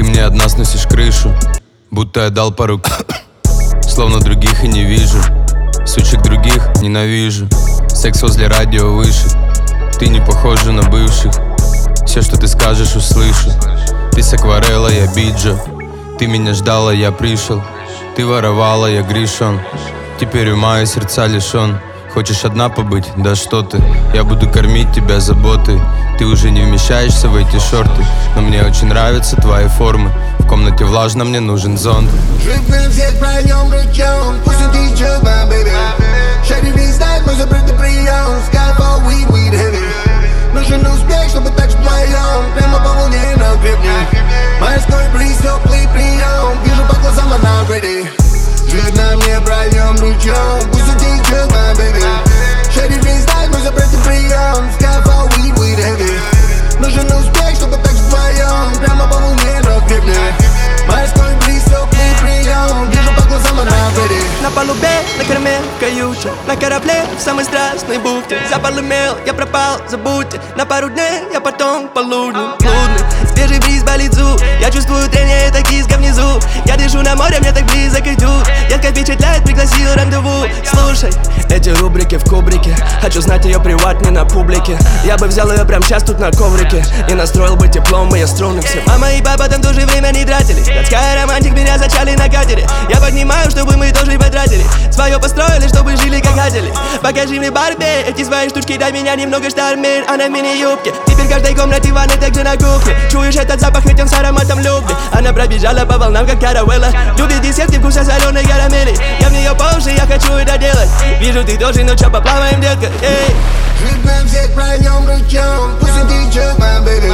Ты мне одна сносишь крышу, будто я дал по рукам. Словно других и не вижу, сучек других ненавижу. Секс возле радио выше, ты не похожа на бывших. Все, что ты скажешь, услышу. Ты с акварелла, я биджо. Ты меня ждала, я пришел. Ты воровала, я грешен. Теперь ума и сердца лишен. Хочешь одна побыть? Да что ты. Я буду кормить тебя заботой. Ты уже не вмещаешься в эти шорты, но мне очень нравятся твои формы. В комнате влажно, мне нужен зонт. Живем всех пройдем ручьем, пусть он течет, my baby. Шаги весь знает мой запретный прием. Skyfall, weed heavy. Нужен успех, чтобы так же вдвоем прямо по волне на гребне. Морской бриз, теплый прием. Вижу по глазам, она ready. Жить на мне пройдем ручьем, пусть он течет, my baby. Шаги весь знает мой запретный прием. Skyfall, weed heavy. Нужен успех, чтобы так же вдвоем прямо по волне на гребне. Морской бриз, теплый прием. Вижу по глазам, она ready. На палубе, на корме, в каюте, на корабле, в самой страстной бухте. Запал имел, я пропал, забудьте. На пару дней, я потом полудный, блудный. Свежий бриз болит зуб, я чувствую трение, это киска внизу. Я дышу на море, мне так близок идут. Ярко впечатляет, пригласил рандеву. Слушай, эти рубрики в кубрике. Хочу знать ее приват, не на публике. Я бы взял ее прямо сейчас тут на коврике и настроил бы теплом мои струны все. Мама и папа там тоже время не тратили. Городская романтик, меня зачали на катере. Я поднимаю, чтобы мы тоже потратили. Свое построили, чтобы жили как хотели. Покажи мне Барби, эти свои штучки, дай меня немного штормин. А на мини-юбке, теперь в каждой комнате ванны, также на кухне. Чуешь этот запах, ведь он с ароматом любви. Она пробежала по волнам, как каравелла. Любит десерты вкуса соленой карамели. Я в нее по уши, я хочу это делать. Вижу, ты тоже, ну чё, поплаваем, детка, эй. Живем всех пройдем ручьем, пусть он течет, my baby.